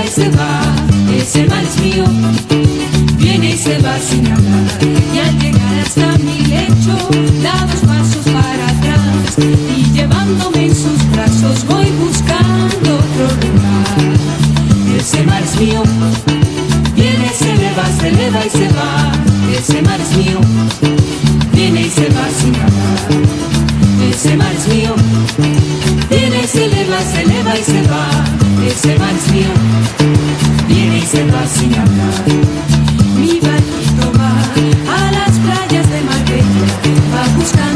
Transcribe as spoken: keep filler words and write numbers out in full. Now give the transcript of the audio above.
y se va, ese mar es mío, viene y se va sin hablar. Y al llegar hasta mi lecho, da dos pasos para atrás, y llevándome en sus brazos voy buscando otro lugar. Ese mar es mío, viene, se eleva, se eleva y se va. Ese mar es mío, viene y se va sin hablar. Ese mar es mío, viene, se eleva, se eleva y se va. Ese mar es mío, viene y se va sin hablar.